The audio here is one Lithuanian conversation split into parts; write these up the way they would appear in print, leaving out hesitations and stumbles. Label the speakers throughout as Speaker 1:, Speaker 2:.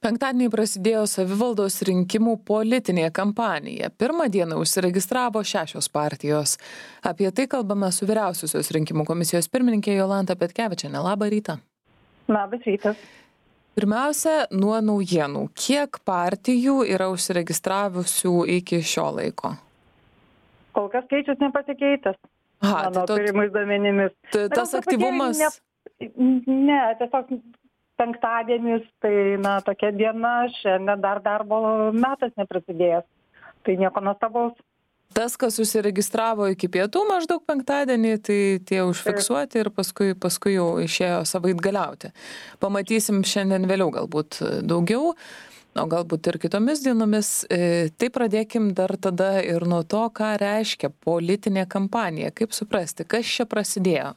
Speaker 1: Penktadienį prasidėjo savivaldos rinkimų politinė kampanija. Pirmą dieną užsiregistravo 6 partijos. Apie tai kalbame su Vyriausiosios rinkimų komisijos pirmininkė Jolanta Petkevičienė. Labą rytą.
Speaker 2: Labas rytas.
Speaker 1: Pirmiausia, nuo naujienų. Kiek partijų yra užsiregistravusių iki šio laiko?
Speaker 2: Kol kas skaičius nepasikeitęs. Mano turimais duomenimis.
Speaker 1: Tas aktyvumas...
Speaker 2: Ne, tiesiog penktadienis, tai tokia diena, šiandien dar darbo metas neprasidėjęs. Tai nieko nuostabaus.
Speaker 1: Tas, kas užsiregistravo iki pietų maždaug penktadienį, tai tie užfiksuoti ir paskui jau išėjo savaitgaliauti. Pamatysim šiandien vėliau galbūt daugiau, o galbūt ir kitomis dienomis. Tai pradėkim dar tada ir nuo to, ką reiškia politinė kampanija. Kaip suprasti, kas čia prasidėjo?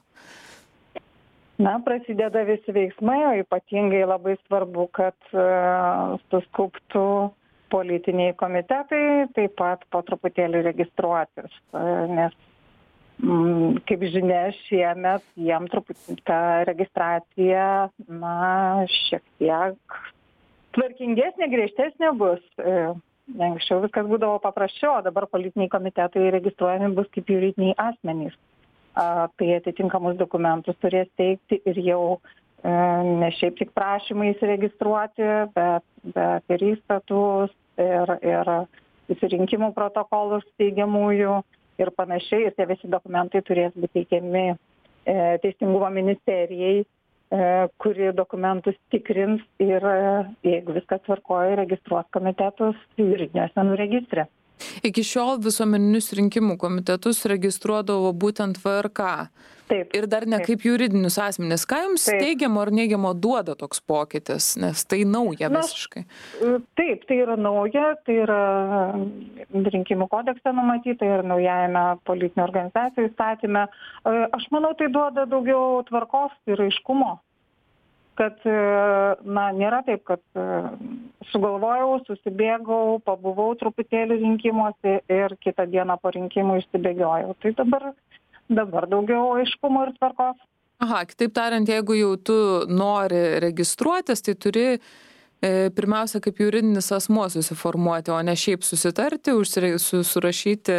Speaker 2: Prasideda visi veiksmai, o ypatingai labai svarbu, kad suskubtų politiniai komitetai taip pat po truputėlį registruotis, nes, kaip žinia, šiemet jiem truputį ta registracija, šiek tiek tvarkingesnė, griežtesnė bus. Anksčiau viskas būdavo paprasčiau, o dabar politiniai komitetai registruojami bus kaip juridiniai asmenys. Tai atitinkamus dokumentus turės teikti ir jau ne šiaip tik prašymais registruoti, bet ir įstatus ir susirinkimų protokolus teigiamųjų ir panašiai. Ir tie visi dokumentai turės būti teikiami Teisingumo ministerijai, kuri dokumentus tikrins ir jeigu viskas tvarkoja, registruos komitetus juridinių asmenų registre.
Speaker 1: Iki šiol visuomeninius rinkimų komitetus registruodavo būtent VRK.
Speaker 2: Taip.
Speaker 1: Ir dar ne kaip juridinius asmenis. Ką jums teigiamo ar neigiamo duoda toks pokytis, nes tai nauja visiškai?
Speaker 2: Taip, tai yra nauja, tai yra rinkimų kodekse numatyta ir naujajame politinių organizacijų įstatyme. Aš manau, tai duoda daugiau tvarkos ir aiškumo. Kad, nėra taip, kad sugalvojau, susibėgau, pabuvau truputėlį rinkimuose ir kitą dieną po rinkimų išsibėgiojau. Tai dabar daugiau aiškumo ir tvarkos.
Speaker 1: Aha, kitaip tariant, jeigu jau tu nori registruotis, tai turi pirmiausia kaip juridinis asmuo susiformuoti, o ne šiaip susitarti, surašyti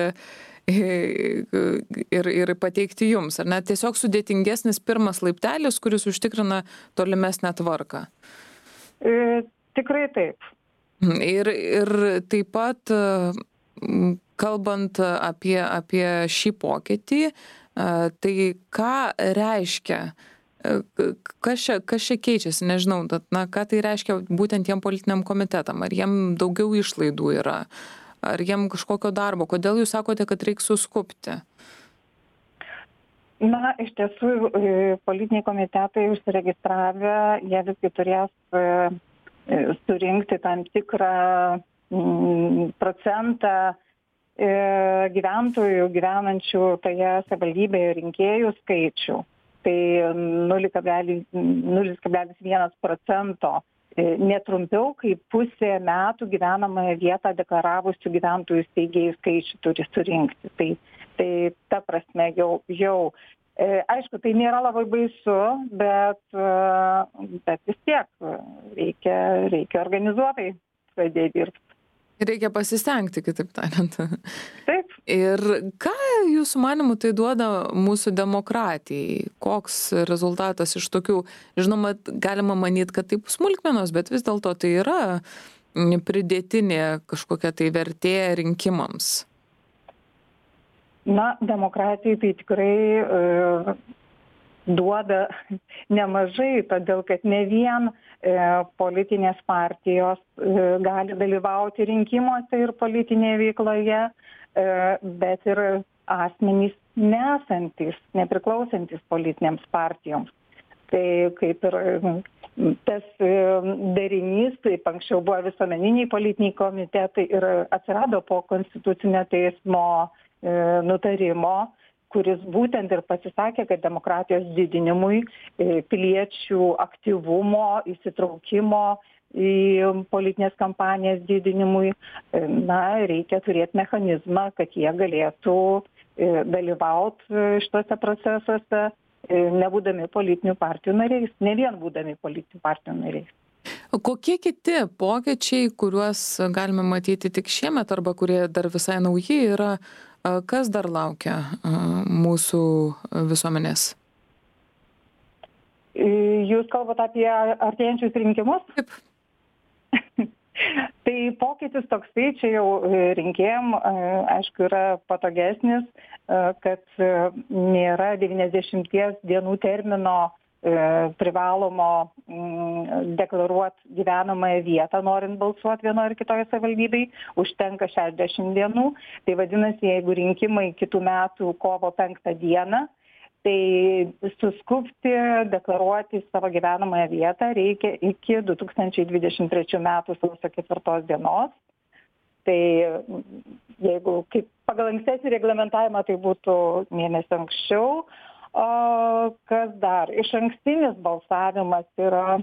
Speaker 1: ir pateikti jums, ar ne? Tiesiog sudėtingesnis pirmas laiptelis, kuris užtikrina tolimesnę tvarką.
Speaker 2: Tikrai taip.
Speaker 1: Ir taip pat, kalbant apie šį pokytį, tai ką reiškia, kas čia keičiasi, nežinau, ką tai reiškia būtent tiem politiniam komitetam, ar jiem daugiau išlaidų yra? Ar jiem kažkokio darbo? Kodėl jūs sakote, kad reiks suskubti?
Speaker 2: Iš tiesų, politiniai komitetai užsiregistravę, jie visgi turės surinkti tam tikrą procentą gyventojų gyvenančių toje savivaldybėje rinkėjų skaičių. Tai 0,1%. Netrumpiau kaip pusė metų gyvenamąją vietą deklaravusių gyventojų steigėjų skaičių turi surinkti. Tai ta prasme jau aišku, tai nėra labai baisu, bet vis tiek reikia organizuotai pradėti dirbti.
Speaker 1: Reikia pasistengti, kitaip tariant.
Speaker 2: Taip.
Speaker 1: Ir ką jūsų manymu tai duoda mūsų demokratijai? Koks rezultatas iš tokių, žinoma, galima manyti, kad taip smulkmenos, bet vis dėlto tai yra pridėtinė kažkokia tai vertė rinkimams.
Speaker 2: Demokratijai tai tikrai duoda nemažai, todėl kad ne vien politinės partijos gali dalyvauti rinkimuose ir politinėje veikloje, bet ir asmenys nepriklausantis politinėms partijoms. Tai kaip ir tas derinys, taip anksčiau buvo visuomeniniai politiniai komitetai ir atsirado po Konstitucinio teismo nutarimo, kuris būtent ir pasisakė, kad demokratijos didinimui, piliečių aktyvumo, įsitraukimo į politinės kampanijas didinimui, reikia turėti mechanizmą, kad jie galėtų dalyvauti šituose procesuose, nebūdami politinių partijų nariais, ne vien būdami politinių partijų nariais.
Speaker 1: Kokie kiti pokyčiai, kuriuos galime matyti tik šiemet arba kurie dar visai nauji yra, kas dar laukia mūsų visuomenės?
Speaker 2: Jūs kalbate apie artėjančius rinkimus?
Speaker 1: Taip.
Speaker 2: Tai pokytis toksai, čia jau rinkėjam, aišku, yra patogesnis, kad nėra 90 dienų termino privalomo deklaruoti gyvenamąją vietą, norint balsuoti vienoje ar kitoje savivaldybėje, užtenka 60 dienų. Tai vadinasi, jeigu rinkimai kitų metų kovo 5 dieną, tai suskubti deklaruoti savo gyvenamąją vietą reikia iki 2023 metų sausio 4 dienos. Tai jeigu kaip pagal ankstesnį reglamentavimą tai būtų mėnesį anksčiau. Kas dar? Išankstinis balsavimas yra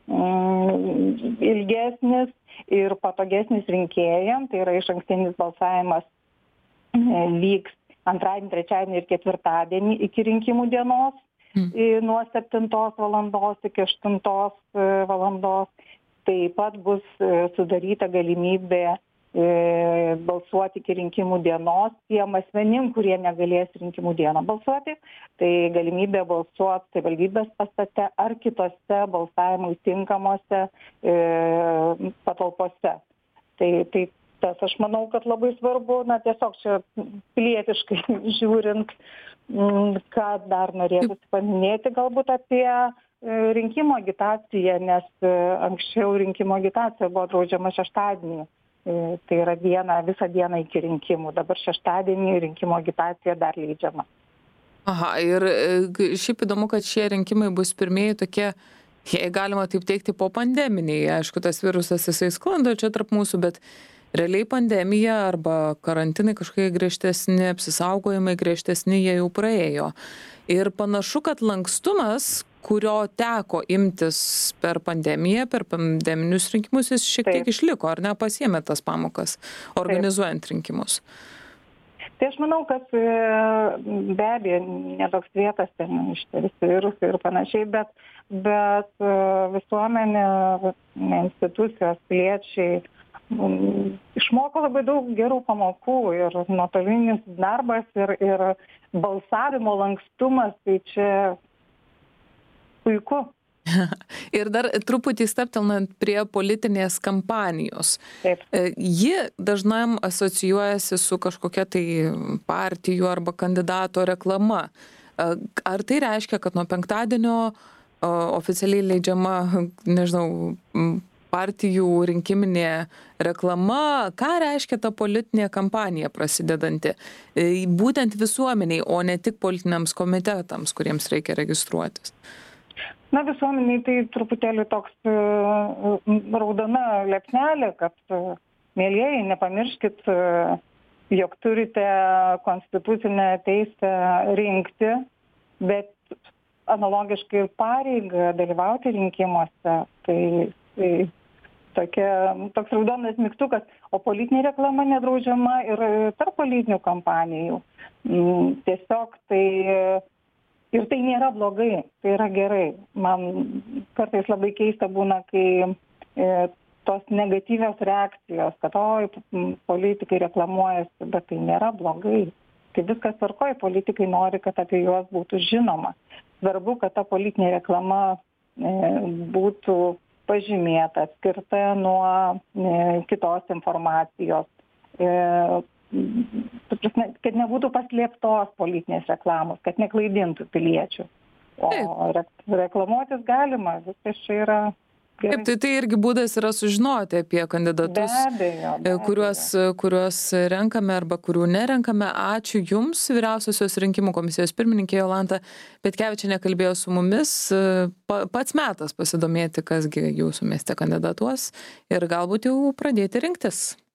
Speaker 2: ilgesnis ir patogesnis rinkėjam. Tai yra išankstinis balsavimas vyks antradienį, trečiadienį ir ketvirtadienį iki rinkimų dienos nuo 7 valandos iki 8 valandos. Taip pat bus sudaryta galimybė balsuoti iki rinkimų dienos tiem asmenim, kurie negalės rinkimų dieną balsuoti. Tai galimybė balsuoti savivaldybės pastate ar kitose balsavimui tinkamose patalpose. Tai tas aš manau, kad labai svarbu, tiesiog čia pilietiškai žiūrint, ką dar norėtųsi paminėti galbūt apie rinkimų agitaciją, nes anksčiau rinkimų agitacija buvo draudžiama šeštadienį. Tai yra visą dieną iki rinkimų. Dabar šeštadienį rinkimų agitacija dar leidžiama.
Speaker 1: Aha, ir šiaip įdomu, kad šie rinkimai bus pirmieji tokie, jei galima taip teikti, po pandeminiai. Aišku, tas virusas jisai sklando čia tarp mūsų, bet realiai pandemija arba karantinai kažkokie griežtesni, apsisaugojimai griežtesni, jie jau praėjo. Ir panašu, kad lankstumas, kurio teko imtis per pandemiją, per pandeminius rinkimus, jis šiek tiek išliko, ar ne, pasiėmė tas pamokas, organizuojant rinkimus?
Speaker 2: Tai aš manau, kad be abejo, netoks vietas ten ištirti virusų ir panašiai, bet visuomenė, institucijos, piliečiai išmoko labai daug gerų pamokų ir nuotolinis darbas ir balsavimo lankstumas, tai čia puiku.
Speaker 1: Ir dar truputį staptelnant prie politinės kampanijos.
Speaker 2: Taip.
Speaker 1: Ji dažnam asocijuojasi su kažkokia tai partijų arba kandidato reklama. Ar tai reiškia, kad nuo penktadienio oficialiai leidžiama, nežinau, partijų rinkiminė reklama? Ką reiškia ta politinė kampanija prasidedanti? Būtent visuomeniai, o ne tik politiniams komitetams, kuriems reikia registruotis.
Speaker 2: Visuomeniai tai truputėlį toks raudona liepsnelė, kad mielieji, nepamirškit, jog turite konstitucinę teisę rinkti, bet analogiškai ir pareigą dalyvauti rinkimuose. Tai toks raudonas mygtukas, o politinė reklama nedraudžiama ir tarp politinių kampanijų. Tiesiog ir tai nėra blogai, tai yra gerai. Man kartais labai keista būna, kai tos negatyvios reakcijos, kad politikai reklamuojasi, bet tai nėra blogai. Tai viskas tvarkoj, politikai nori, kad apie juos būtų žinoma. Svarbu, kad ta politinė reklama būtų pažymėta, skirta nuo kitos informacijos. Kad nebūtų paslėptos politinės reklamos, kad neklaidintų piliečių. O reklamuotis galima, viskas čia yra gerai.
Speaker 1: Taip, tai irgi būdas yra sužinoti apie kandidatus,
Speaker 2: be abejo.
Speaker 1: kuriuos renkame arba kurių nerenkame. Ačiū Jums, Vyriausiosios rinkimų komisijos pirmininkė Jolanta Petkevičienė kalbėjo su mumis. Pats metas pasidomėti, kasgi Jūsų mieste kandidatuos ir galbūt jau pradėti rinktis.